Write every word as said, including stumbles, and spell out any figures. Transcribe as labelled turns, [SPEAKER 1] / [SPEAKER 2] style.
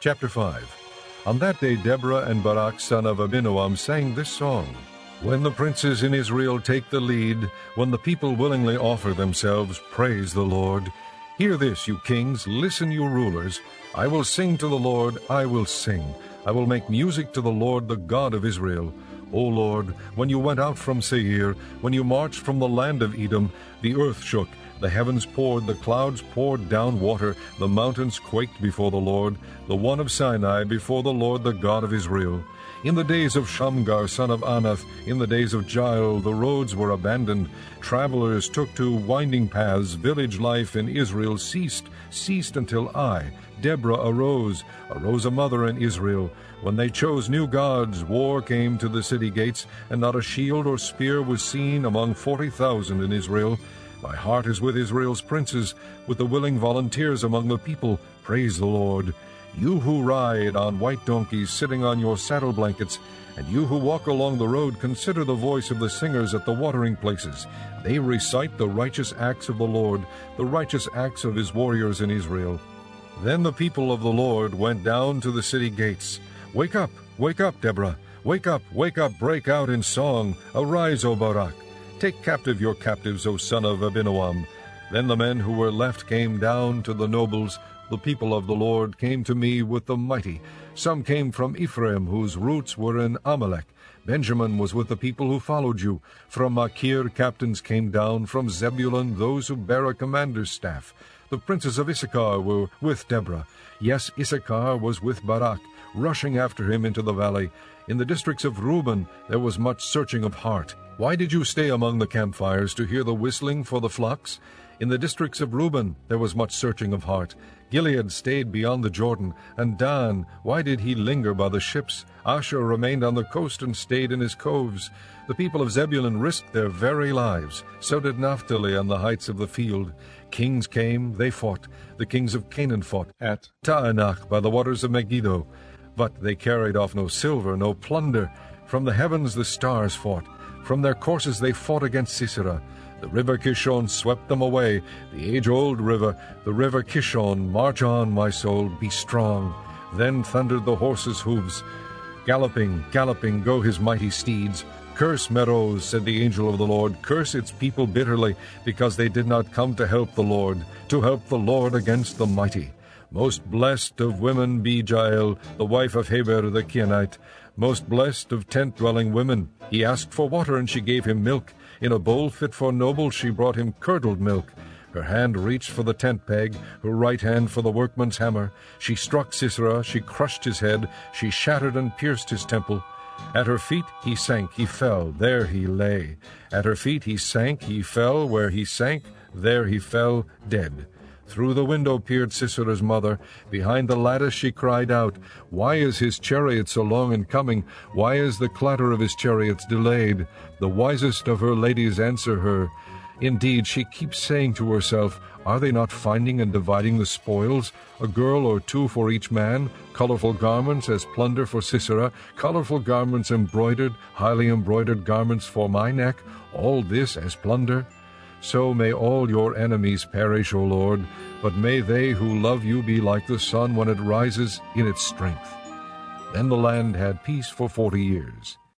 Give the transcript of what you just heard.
[SPEAKER 1] Chapter five. On that day Deborah and Barak son of Abinoam sang this song. When the princes in Israel take the lead, when the people willingly offer themselves, praise the Lord. Hear this, you kings, listen, you rulers. I will sing to the Lord, I will sing. I will make music to the Lord, the God of Israel. O Lord, when you went out from Seir, when you marched from the land of Edom, the earth shook, the heavens poured, the clouds poured down water, the mountains quaked before the Lord, the one of Sinai before the Lord, the God of Israel. In the days of Shamgar son of Anath, in the days of Jael, the roads were abandoned. Travelers took to winding paths. Village life in Israel ceased, ceased until I, Deborah, arose, arose a mother in Israel. When they chose new gods, war came to the city gates, and not a shield or spear was seen among forty thousand in Israel. My heart is with Israel's princes, with the willing volunteers among the people. Praise the Lord. You who ride on white donkeys sitting on your saddle blankets, and you who walk along the road, consider the voice of the singers at the watering places. They recite the righteous acts of the Lord, the righteous acts of his warriors in Israel. Then the people of the Lord went down to the city gates. Wake up, wake up, Deborah. Wake up, wake up, break out in song. Arise, O Barak. Take captive your captives, O son of Abinoam. Then the men who were left came down to the nobles. The people of the Lord came to me with the mighty. Some came from Ephraim, whose roots were in Amalek. Benjamin was with the people who followed you. From Machir captains came down, from Zebulun those who bear a commander's staff. The princes of Issachar were with Deborah. Yes, Issachar was with Barak, rushing after him into the valley. In the districts of Reuben there was much searching of heart. Why did you stay among the campfires to hear the whistling for the flocks? In the districts of Reuben there was much searching of heart. Gilead stayed beyond the Jordan, and Dan, why did he linger by the ships? Asher remained on the coast and stayed in his coves. The people of Zebulun risked their very lives. So did Naphtali on the heights of the field. Kings came, they fought. The kings of Canaan fought at Taanach by the waters of Megiddo. But they carried off no silver, no plunder. From the heavens the stars fought. From their courses they fought against Sisera. The river Kishon swept them away, the age-old river, the river Kishon. March on, my soul, be strong. Then thundered the horses' hooves. Galloping, galloping go his mighty steeds. Curse Meroz, said the angel of the Lord, curse its people bitterly, because they did not come to help the Lord, to help the Lord against the mighty. Most blessed of women be Jael, the wife of Heber the Kenite. Most blessed of tent-dwelling women. He asked for water, and she gave him milk. In a bowl fit for nobles she brought him curdled milk. Her hand reached for the tent peg, her right hand for the workman's hammer. She struck Sisera, she crushed his head, she shattered and pierced his temple. At her feet he sank, he fell, there he lay. At her feet he sank, he fell, where he sank, there he fell, dead. Through the window peered Sisera's mother. Behind the lattice she cried out, Why is his chariot so long in coming? Why is the clatter of his chariots delayed? The wisest of her ladies answer her. Indeed, she keeps saying to herself, Are they not finding and dividing the spoils? A girl or two for each man, colorful garments as plunder for Sisera, colorful garments embroidered, highly embroidered garments for my neck, all this as plunder? So may all your enemies perish, O Lord, but may they who love you be like the sun when it rises in its strength. Then the land had peace for forty years.